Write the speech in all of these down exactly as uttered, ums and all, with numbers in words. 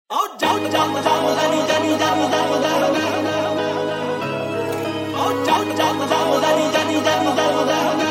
Oh, jump, jump, jump, Danny, Danny, Danny, Danny, Danny. Oh, jump, jump, jump, Danny, Danny, Danny, Danny, Danny.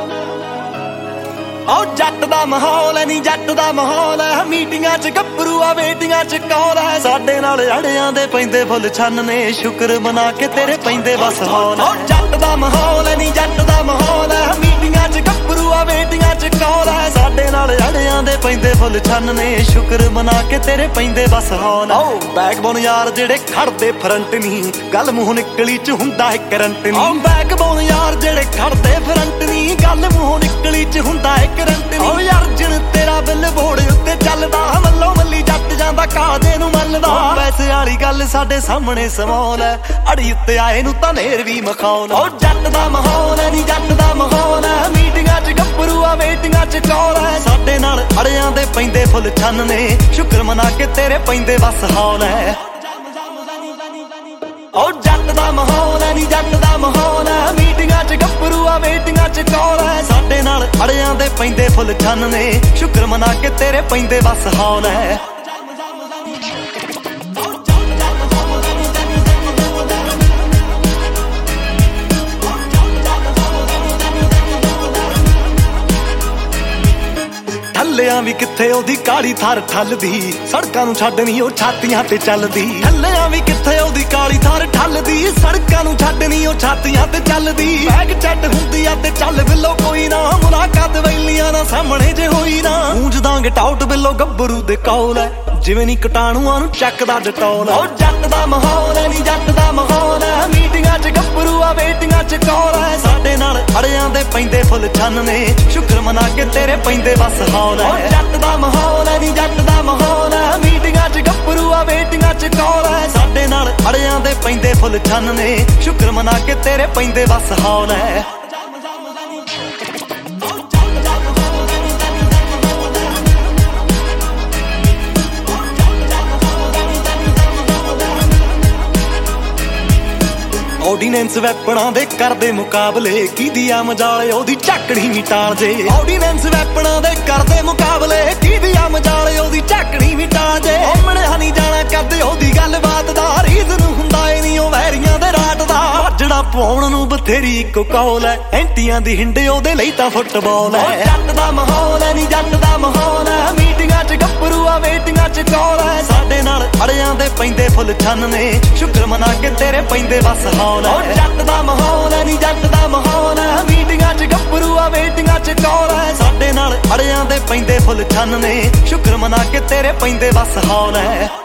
Oh, ਜੱਟ ਦਾ ਮਾਹੌਲ ਐ ਨੀ ਜੱਟ ਦਾ ਮਾਹੌਲ ਐ ਮੀਟਿੰਗਾਂ ਚ ਗੱਭਰੂ ਆ ਵੇਟਿੰਗਾਂ ਚ ਕੌਲ ਐ ਸਾਡੇ ਨਾਲ ਅੜਿਆਂ ਦੇ ਪੈਂਦੇ ਫੁੱਲ ਛੰਨ ਨੇ ਸ਼ੁਕਰ ਮਨਾ ਕੇ ਤੇਰੇ ਪੈਂਦੇ ਬਸ ਹੌਲ ਐ oh, ਜੱਟ ਦਾ ਮਾਹੌਲ ਐ ਨੀ ਜੱਟ ਦਾ ਮਾਹੌਲ ਐ ਮੀਟਿੰਗਾਂ ਚ ਗੱਭਰੂ ਆ ਵੇਟਿੰਗਾਂ ਚ ਕੌਲ ਐ ਸਾਡੇ ਨਾਲ ਅੜਿਆਂ ਦੇ ਪੈਂਦੇ ਫੁੱਲ ਛੰਨ ਨੇ ਸ਼ੁਕਰ ਮਨਾ ਕੇ ਤੇਰੇ ਪੈਂਦੇ ਬਸ ਹੌਲ ਐ oh, ਬੈਕਬੋਨ ਯਾਰ ਜਿਹੜੇ ਖੜਦੇ ਫਰੰਟ ਨੀ ਗੱਲ ਮੂੰਹ ਨਿਕਲੀ ਚ ਹੁੰਦਾ ਹੈ ਕਰੰਟ ਨੀ oh, ਬੈਕਬੋਨ ਯਾਰ ਜਿਹੜੇ ਖੜਦੇ ਫਰੰਟ ਨੀ ਗੱਲ ਮੂੰਹ ਨਿਕਲੀ ਚ ਹੁੰਦਾ ਹੈ ਓ ਅਰਜਨ ਤੇਰਾ ਬਿੱਲ ਬੋੜ ਉੱਤੇ ਚੱਲਦਾ ਮੱਲੋ ਮੱਲੀ ਜੱਟ ਜਾਂਦਾ ਕਾਦੇ ਨੂੰ ਮੰਨਦਾ ਪੈਸੇ ਵਾਲੀ ਗੱਲ ਸਾਡੇ ਸਾਹਮਣੇ ਸਮੌਲ ਐ ਅੜੀ ਉੱਤੇ ਆਏ ਨੂੰ ਤਾਂ ਨੇਰ ਵੀ ਮਖੌਲ ਓ ਜੱਟ ਦਾ ਮਾਹੌਲ ਐ ਨੀ ਜੱਟ ਦਾ ਮਾਹੌਲ ਐ ਮੀਟਿੰਗਾਂ ਚ ਗੱਭਰੂ ਆ ਵੇਟਿੰਗਾਂ ਚ ਕੌਲ ਐ ਸਾਡੇ ਨਾਲ ਅੜਿਆਂ ਦੇ ਪੈਂਦੇ ਫੁੱਲ ਛੰਨ ਨੇ ਸ਼ੁਕਰ ਮਨਾ ਕੇ ਤੇਰੇ ਪੈਂਦੇ ਬਸ ਹੌਲ ਐ ਓ ਜੱਟ ਦਾ ਮਾਹੌਲ ਐ ਨੀ ਜੱਟ ਦਾ ਮਾਹੌਲ ਐ ਮੀਟਿੰਗਾਂ ਚ ਗੱਭਰੂ ਆ ਵੇਟਿੰਗਾਂ ਚ ਕੌਲ ਐ ਸਾਡੇ ਨਾਲ ਅੜਿਆਂ ਦੇ ਪੈਂਦੇ ਫੁੱਲ ਛੰਨ ਨੇ ਸ਼ੁਕਰ ਮਨਾ ਕੇ ਤੇਰੇ ਪੈਂਦੇ ਬਸ ਹੌਲ ਐ ਠੱਲਿਆਂ ਵੀ ਕਿੱਥੇ ਉਹਦੀ ਕਾਲੀ ਥਾਰ ਠੱਲਦੀ ਸੜਕਾਂ ਨੂੰ ਛੱਡ ਨੀ ਉਹ ਛਾਤੀਆਂ ਤੇ ਚੱਲਦੀ ਠੱਲਿਆਂ ਵੀ ਕਿੱਥੇ ਉਹਦੀ ਕਾਲੀ ਥਾਰ ਠੱਲਦੀ ਸੜਕਾਂ ਨੂੰ ਛੱਡ ਨੀ ਉਹ ਛਾਤੀਆਂ ਤੇ ਚੱਲਦੀ ਬੈਗ ਚੱਟ ਹੁੰਦੀ ਆ ਤੇ ਚੱਲ ਬਿੱਲੋ ਕੋਈ ਨਾ ਮੁਲਾਕਾਤ ਵੈਲੀਆਂ ਨਾ ਸਾਹਮਣੇ ਜੇ ਹੋਈ ਨਾ ਗੂੰਜ ਦਾਂਗੇ ਟਾਊਟ ਬਿੱਲੋ ਗੱਭਰੂ ਦੇ ਕੌਲ ਐ ਜਿਵੇਂ ਨੀ ਕਟਾਣੂਆਂ ਨੂੰ ਚੱਕਦਾ ਡਟੌਲ ਓ ਜੱਟ ਦਾ ਮਾਹੌਲ ਐ ਨੀ ਜੱਟ ਦਾ ਮਾਹੌਲ ਐ ਮੀਟਿੰਗਾਂ ਚ ਗੱਭਰੂ ਆ ਵੇਟਿੰਗਾਂ ਚ ਕੌਲ ਐ ਸਾਡੇ ਨਾਲ ਅੜਿਆਂ ਦੇ ਪੈਂਦੇ ਫੁੱਲ ਛੰਨ ਨੇ ਸ਼ੁਕਰ ਮਨਾ ਕੇ ਤੇਰੇ ਪੈਂਦੇ ਬਸ ਹੌਲ ਐ ਓ ਜੱਟ ਦਾ ਮਾਹੌਲ ਐ ਨੀ ਜੱਟ ਦਾ ਮਾਹੌਲ ਐ ਮੀਟਿੰਗਾਂ ਚ ਗੱਭਰੂ ਆ ਵੇਟਿੰਗਾਂ ਚ ਕੌਲ ਐ ਸਾਡੇ ਨਾਲ ਅੜਿਆਂ ਦੇ ਪੈਂਦੇ ਫੁੱਲ ਛੰਨ ਨੇ ਸ਼ੁਕਰ ਮਨਾ ਕੇ ਤੇਰੇ ਪੈਂਦੇ ਬਸ ਹੌਲ ਐ ਆਰਡੀਨੈਂਸ ਵੈਪਣਾਂ ਦੇ ਕਰਦੇ ਮੁਕਾਬਲੇ ਕਿਹਦੀ ਆ ਮਜਾਲ ਉਹਦੀ ਝਾਕੜੀ ਵੀ ਟਾਲ ਜੇ ਆਰਡੀਨੈਂਸ ਵੈਪਣਾਂ ਦੇ ਕਰਦੇ ਮੁਕਾਬਲੇ ਕਿਹਦੀ ਆ ਮਜਾਲ ਉਹਦੀ ਝਾਕੜੀ ਵੀ ਟਾਲ ਜੇ ਮਣਿਆ ਨਹੀਂ ਜਾਣਾ ਕਰਦੇ ਉਹਦੀ ਗੱਲਬਾਤ ਦਾ ਰੀਜ਼ਨ ਹੁੰਦਾ ਏ ਨਹੀਂ ਉਹ ਵੈਰੀਆਂ ਦੇ ਰਾਟ ਦਾ ਵੱਜਣਾ ਪਾਉਣ ਨੂੰ ਬਥੇਰੀ ਇੱਕੋ ਕੌਲ ਐ ਐਂਟੀਆਂ ਦੀ ਹਿੰਡੇ ਉਹਦੇ ਲਈ ਤਾਂ ਫੁੱਟਬਾਲ ਐ ਜੱਟ ਦਾ ਮਾਹੌਲ ਐ ਨੀ ਜੱਟ ਦਾ ਮਾਹੌਲ ਐ ਮੀਟਿੰਗਾਂ ਚ ਗੱਭਰੂ ਆ ਵੇਟਿੰਗਾਂ ਚ ਕੌਲ ਐ ਸਾਡੇ ਨਾਲ ਅੜਿਆਂ ਦੇ ਪੈਂਦੇ ਫੁੱਲ ਛੰਨ ਨੇ ਸ਼ੁਕਰ ਮਨਾ ਕੇ ਤੇਰੇ ਪੈਂਦੇ ਬਸ ਹੌਲ ਓ ਜੱਟ ਦਾ ਮਾਹੌਲ ਐ ਨੀ ਜੱਟ ਦਾ ਮਾਹੌਲ ਐ ਮੀਟਿੰਗਾਂ ਚ ਗੱਭਰੂ ਆ ਵੇਟਿੰਗਾਂ ਚ ਕੌਲ ਐ ਸਾਡੇ ਨਾਲ ਅੜਿਆਂ ਦੇ ਪੈਂਦੇ ਫੁੱਲ ਛੰਨ ਨੇ ਸ਼ੁਕਰ ਮਨਾ ਕੇ ਤੇਰੇ ਪੈਂਦੇ ਬਸ ਹੌਲ ਐ